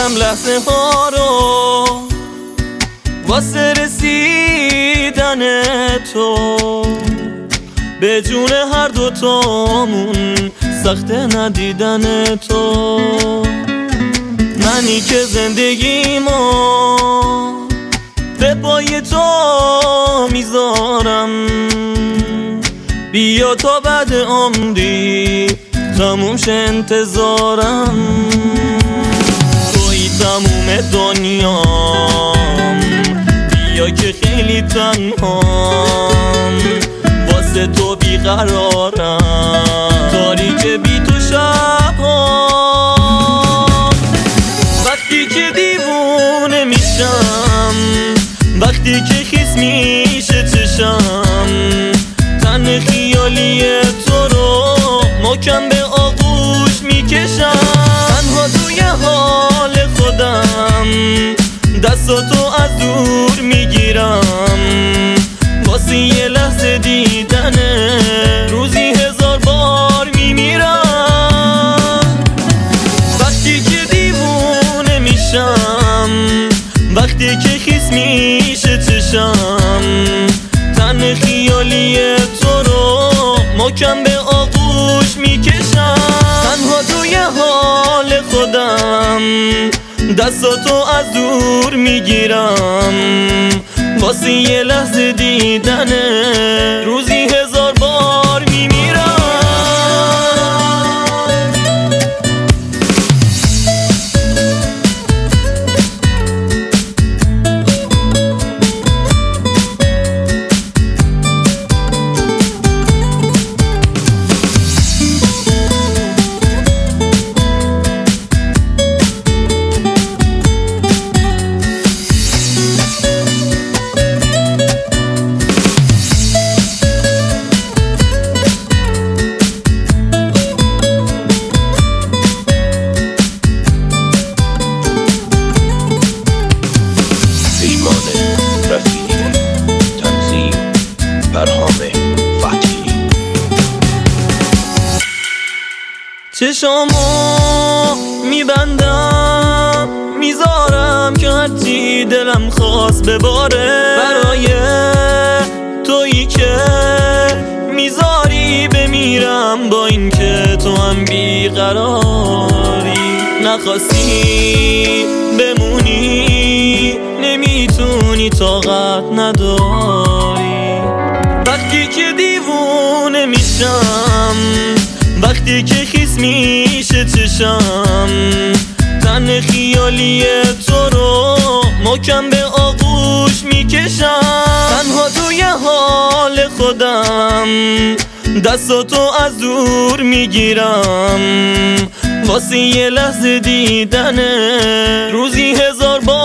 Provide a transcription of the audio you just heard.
میگیرم لحظه ها رو واسه رسیدن تو، به جون هر دوتامون سخته ندیدن تو. منی که زندگیمو به پای تو میذارم، بیا تا بعد عمری تموم شه انتظارم. توی تموم دنیام، بیا که خیلی تنهام، واسه تو بیقرارم، تاریک بی تو شبام. وقتی که دیوونه میشم، وقتی که خیس میشه چشم، تن خیالی تو رو محکم به آغوش میکشم. تنها توی حال خودم دستاتو از دور میگیرم، واسه یه لحظه دیدنه روزی 1000 بار میمیرم. وقتی که دیوونه میشم، وقتی که خیس میشه چشم، تن خیالی تو رو محکم به آغوش میکشم. تنها توی حال خودم دستاتو از دور میگیرم، واسه یه لحظه دیدنه روزی 1000 بار میمیرم. چشامو میبندم میذارم که هرچی دلم خواست بباره، برای تویی که میذاری بمیرم با این که تو هم بیقراری. نخواستی بمونی نمیتونی طاقت نداری. وقتی که دیوونه میشم، وقتی که خیس میشه چشم، تن خیالی تو رو محکم به آغوش میکشم. تنها توی حال خودم دستاتو از دور میگیرم، واسه یه لحظه دیدنه روزی 1000 بار